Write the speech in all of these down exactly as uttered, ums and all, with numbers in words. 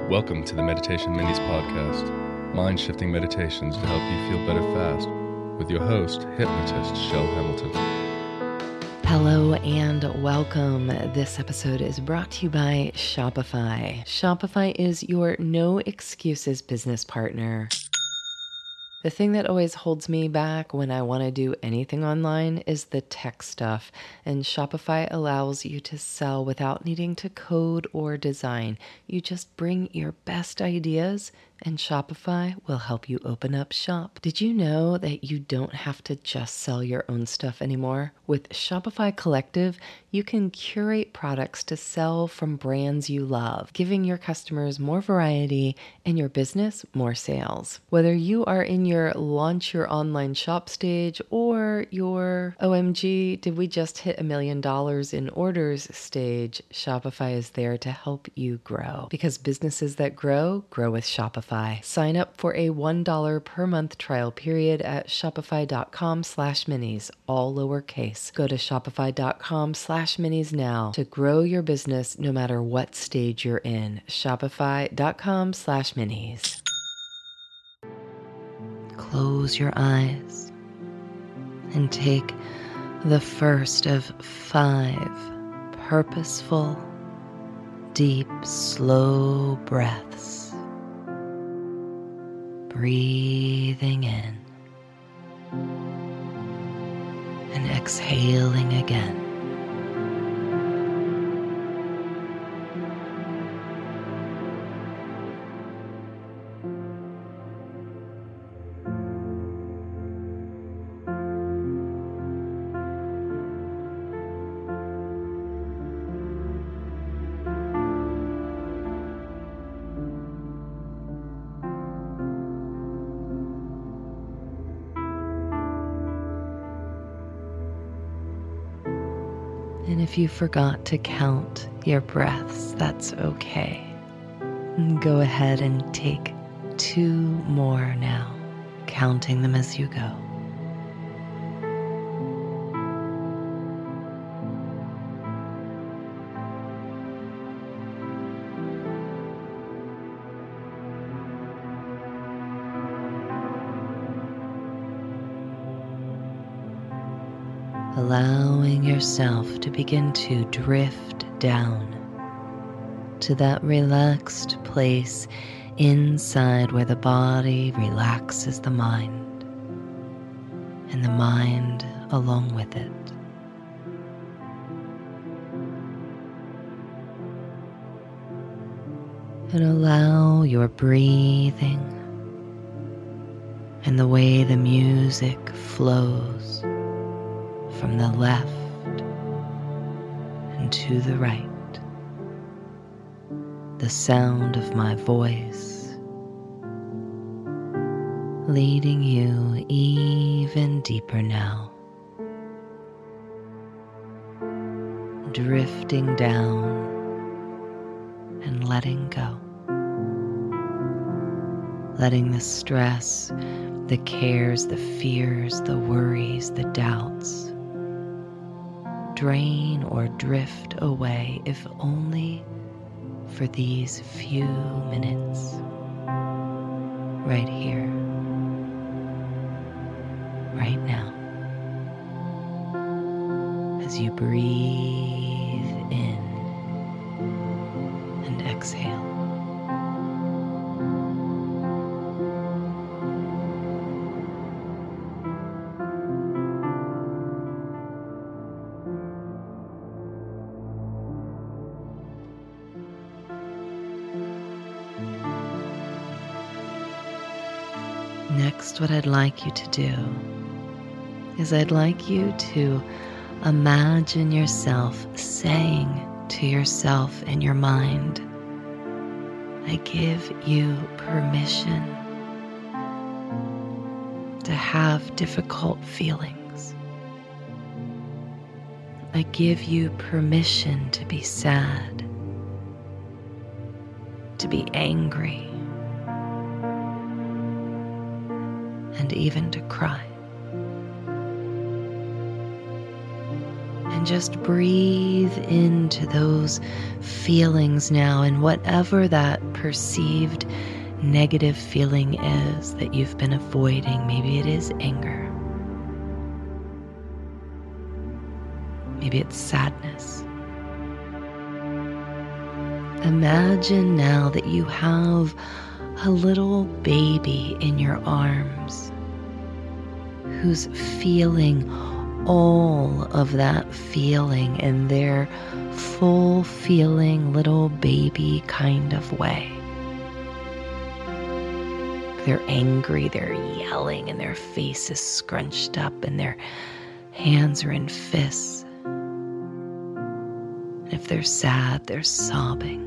Welcome to the Meditation Minis podcast, mind-shifting meditations to help you feel better fast, with your host, hypnotist Shell Hamilton. Hello and welcome. This episode is brought to you by Shopify. Shopify is your no excuses business partner. The thing that always holds me back when I want to do anything online is the tech stuff, and Shopify allows you to sell without needing to code or design. You just bring your best ideas and Shopify will help you open up shop. Did you know that you don't have to just sell your own stuff anymore? With Shopify Collective, you can curate products to sell from brands you love, giving your customers more variety and your business more sales. Whether you are in your launch your online shop stage or your O M G, did we just hit a million dollars in orders stage, Shopify is there to help you grow. Because businesses that grow, grow with Shopify. Sign up for a one dollar per month trial period at shopify.com slash minis, all lowercase. Go to shopify.com slash minis now to grow your business no matter what stage you're in. Shopify.com slash minis. Close your eyes and take the first of five purposeful, deep, slow breaths. Breathing in and exhaling again. And if you forgot to count your breaths, that's okay. Go ahead and take two more now, counting them as you go. Allowing yourself to begin to drift down to that relaxed place inside where the body relaxes the mind and the mind along with it. And allow your breathing and the way the music flows from the left and to the right, the sound of my voice leading you even deeper now, drifting down and letting go, letting the stress, the cares, the fears, the worries, the doubts drain or drift away, if only for these few minutes, right here, right now, as you breathe in and exhale. Next, what I'd like you to do is I'd like you to imagine yourself saying to yourself in your mind, I give you permission to have difficult feelings. I give you permission to be sad, to be angry, and even to cry. And just breathe into those feelings now, and whatever that perceived negative feeling is that you've been avoiding. Maybe it is anger. Maybe it's sadness. Imagine now that you have a little baby in your arms who's feeling all of that feeling in their full feeling little baby kind of way. They're angry, they're yelling, and their face is scrunched up, and their hands are in fists. And if they're sad, they're sobbing.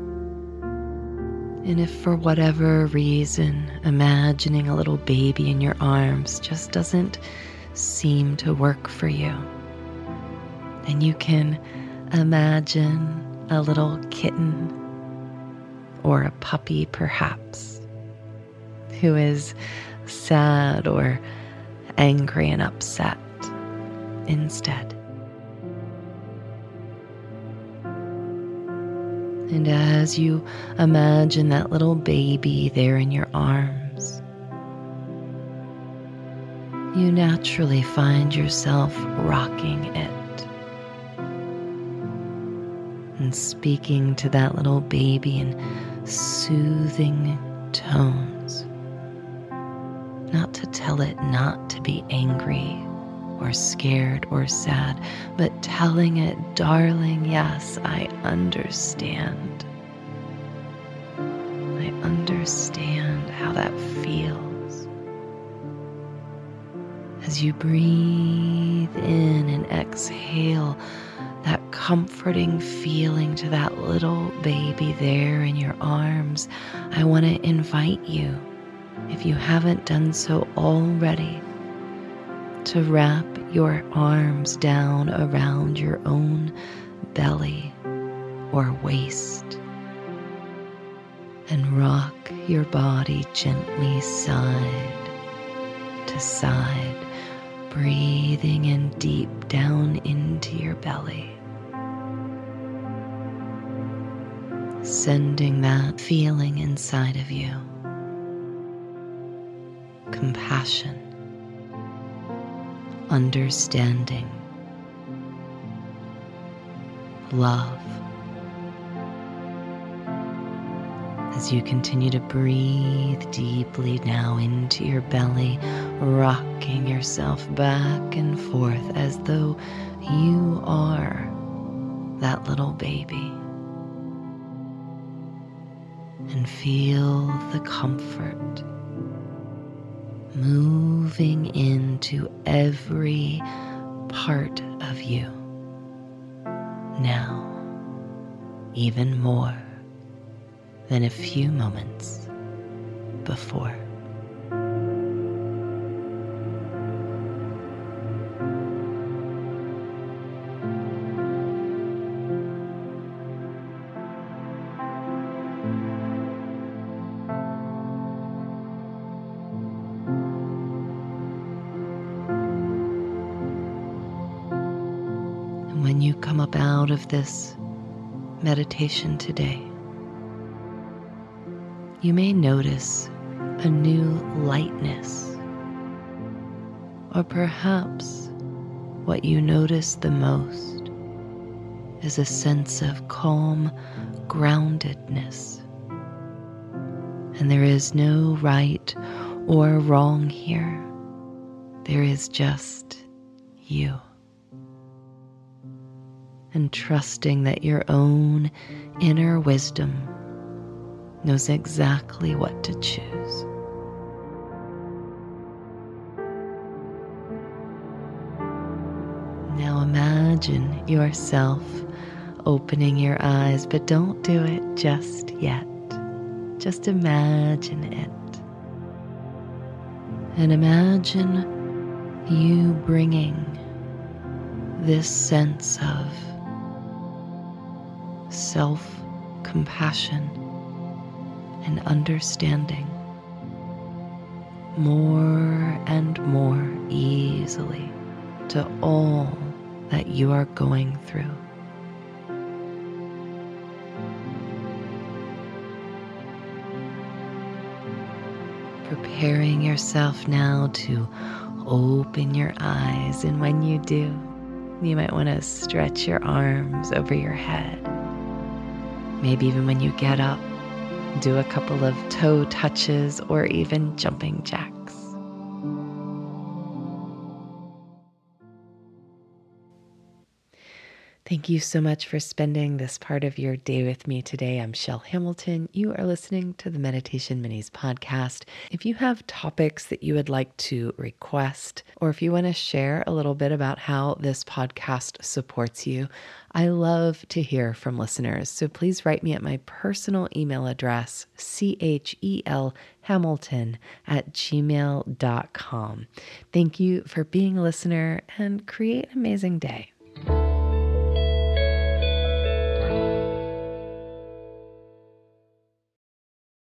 And if for whatever reason, imagining a little baby in your arms just doesn't seem to work for you, and you can imagine a little kitten or a puppy perhaps who is sad or angry and upset instead. And as you imagine that little baby there in your arms, you naturally find yourself rocking it and speaking to that little baby in soothing tones, not to tell it not to be angry or scared or sad, but telling it, darling, yes, I understand. I understand how that feels. As you breathe in and exhale that comforting feeling to that little baby there in your arms, I want to invite you, if you haven't done so already, to wrap your arms down around your own belly or waist and rock your body gently side to side, breathing in deep down into your belly, sending that feeling inside of you, compassion, understanding, love. As you continue to breathe deeply now into your belly, rocking yourself back and forth as though you are that little baby. And feel the comfort moving into every part of you now, even more than a few moments before. And when you come up out of this meditation today, you may notice a new lightness, or perhaps what you notice the most is a sense of calm groundedness. And there is no right or wrong here. There is just you. And trusting that your own inner wisdom knows exactly what to choose. Now imagine yourself opening your eyes, but don't do it just yet. Just imagine it. And imagine you bringing this sense of self-compassion and understanding more and more easily to all that you are going through. Preparing yourself now to open your eyes, and when you do, you might want to stretch your arms over your head. Maybe even when you get up, do a couple of toe touches or even jumping jacks. Thank you so much for spending this part of your day with me today. I'm Shell Hamilton. You are listening to the Meditation Minis podcast. If you have topics that you would like to request, or if you want to share a little bit about how this podcast supports you, I love to hear from listeners. So please write me at my personal email address, C H E L Hamilton at gmail dot com. Thank you for being a listener, and create an amazing day.